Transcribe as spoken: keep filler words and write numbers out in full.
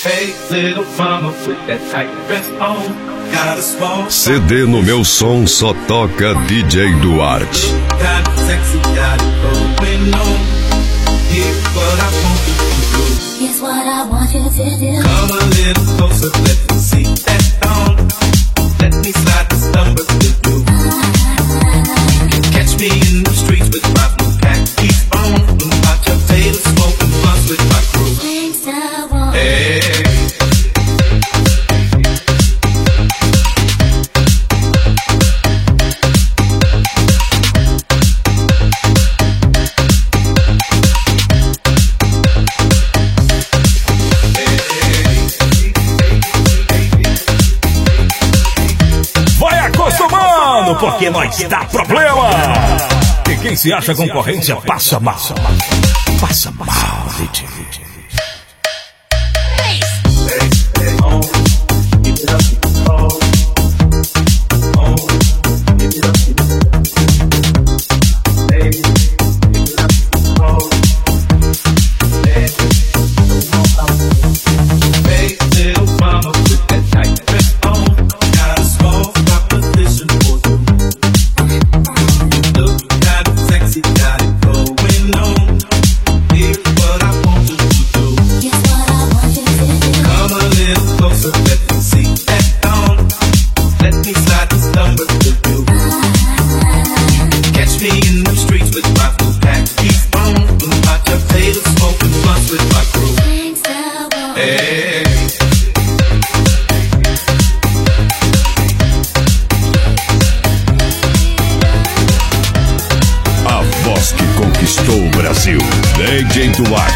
C D No Meu Som só toca D J Duarte. Here's what I want you to do. Come a little closer, let me see that thong. Let me slide this number with you. You can catch me in the streets with my blue khakis on. Blue hot potato smoking blunts with my crew. Hey. Porque nós dá problema. E quem se acha concorrência passa mal. Passa mal, D J. D J Duarte.